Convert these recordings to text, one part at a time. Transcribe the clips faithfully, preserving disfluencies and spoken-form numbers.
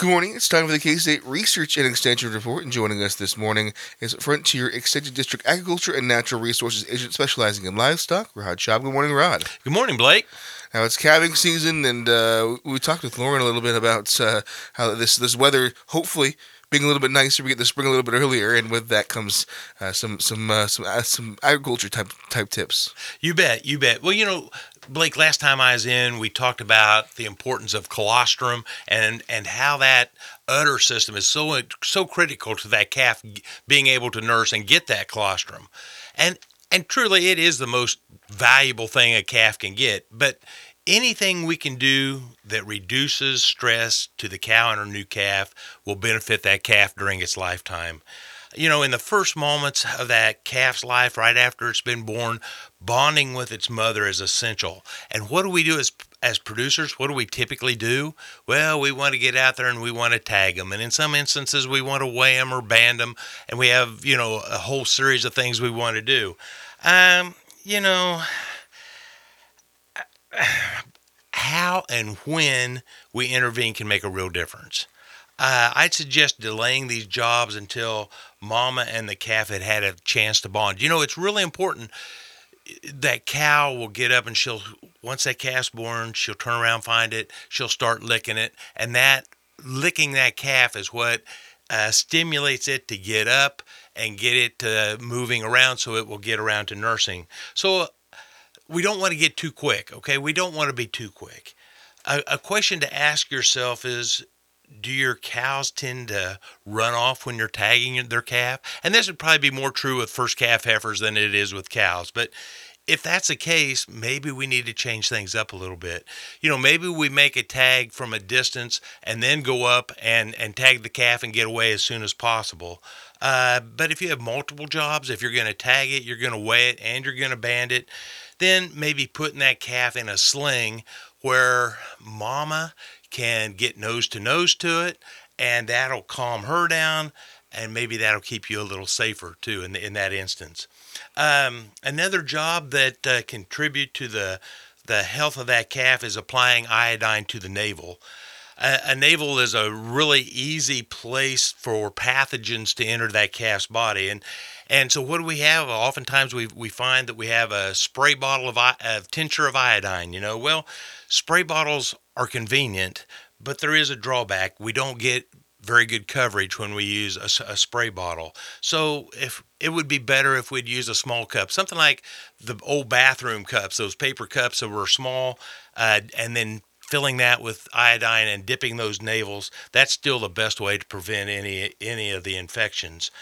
Good morning. It's time for the K-State Research and Extension Report, and joining us this morning is Frontier Extension District Agriculture and Natural Resources Agent specializing in livestock, Rod Schaub. Good morning, Rod. Good morning, Blake. Now, it's calving season, and uh, we talked with Lauren a little bit about uh, how this, this weather, hopefully, being a little bit nicer, we get the spring a little bit earlier, and with that comes uh, some some uh, some uh, some agriculture type type tips. You bet, you bet. Well, you know, Blake, last time I was in, we talked about the importance of colostrum and and how that udder system is so so critical to that calf being able to nurse and get that colostrum. And and truly, it is the most valuable thing a calf can get. But anything we can do that reduces stress to the cow and her new calf will benefit that calf during its lifetime. You know, in the first moments of that calf's life, right after it's been born, bonding with its mother is essential. And what do we do as as producers? What do we typically do? Well, we want to get out there and we want to tag them. And in some instances, we want to weigh them or band them. And we have, you know, a whole series of things we want to do. Um, you know, how and when we intervene can make a real difference. Uh, I'd suggest delaying these jobs until mama and the calf had had a chance to bond. You know, it's really important. That cow will get up and she'll, once that calf's born, she'll turn around, find it, she'll start licking it. And that licking that calf is what uh, stimulates it to get up and get it uh, moving around so it will get around to nursing. So we don't want to get too quick, okay? We don't want to be too quick. A, a question to ask yourself is, do your cows tend to run off when you're tagging their calf? And this would probably be more true with first calf heifers than it is with cows. But if that's the case, maybe we need to change things up a little bit. You know, maybe we make a tag from a distance and then go up and, and tag the calf and get away as soon as possible. Uh, but if you have multiple jobs, if you're going to tag it, you're going to weigh it, and you're going to band it, then maybe putting that calf in a sling where mama can get nose to nose to it, and that'll calm her down, and maybe that'll keep you a little safer too in, in that instance. Um, another job that uh, contribute to the the health of that calf is applying iodine to the navel. A, a navel is a really easy place for pathogens to enter that calf's body, and and so what do we have? Oftentimes we we find that we have a spray bottle of, of tincture of iodine. You know, well, spray bottles are convenient, but there is a drawback. We don't get very good coverage when we use a, a spray bottle. So if it would be better if we'd use a small cup, something like the old bathroom cups, those paper cups that were small, uh, and then filling that with iodine and dipping those navels. That's still the best way to prevent any any of the infections.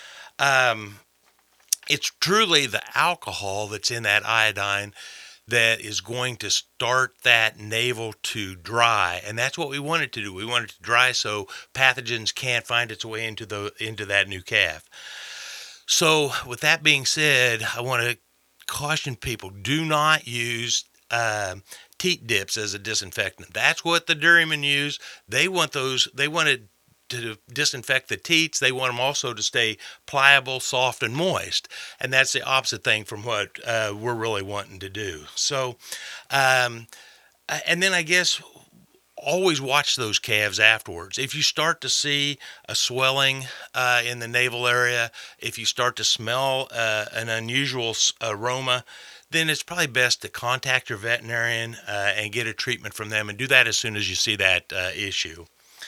Um, it's truly the alcohol that's in that iodine that is going to start that navel to dry, and that's what we want it to do. We want it to dry so pathogens can't find its way into the into that new calf. So, with that being said, I want to caution people: do not use uh, teat dips as a disinfectant. That's what the dairymen use. They want those. They want it to disinfect the teats. They want them also to stay pliable, soft, and moist. And that's the opposite thing from what uh, we're really wanting to do. So, um, and then I guess always watch those calves afterwards. If you start to see a swelling uh, in the navel area, if you start to smell uh, an unusual aroma, then it's probably best to contact your veterinarian uh, and get a treatment from them, and do that as soon as you see that uh, issue.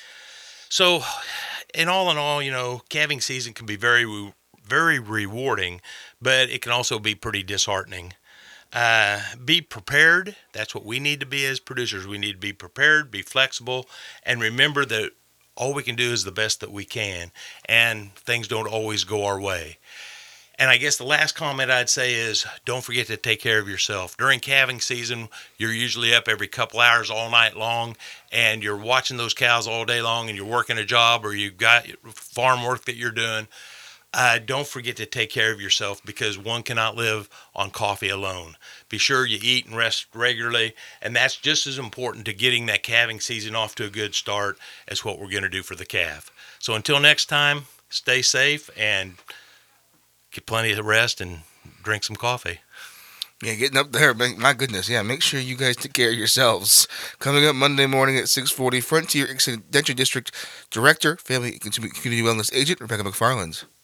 So, in all in all, you know, calving season can be very, very rewarding, but it can also be pretty disheartening. Uh, be prepared. That's what we need to be as producers. We need to be prepared, be flexible, and remember that all we can do is the best that we can, and things don't always go our way. And I guess the last comment I'd say is, don't forget to take care of yourself. During calving season, you're usually up every couple hours all night long, and you're watching those cows all day long, and you're working a job, or you've got farm work that you're doing. Uh, don't forget to take care of yourself, because one cannot live on coffee alone. Be sure you eat and rest regularly, and that's just as important to getting that calving season off to a good start as what we're going to do for the calf. So until next time, stay safe and get plenty of rest and drink some coffee. Yeah, getting up there, man, my goodness. Yeah, make sure you guys take care of yourselves. Coming up Monday morning at six forty, Frontier Extension District Director, Family and Community Wellness Agent, Rebecca McFarland.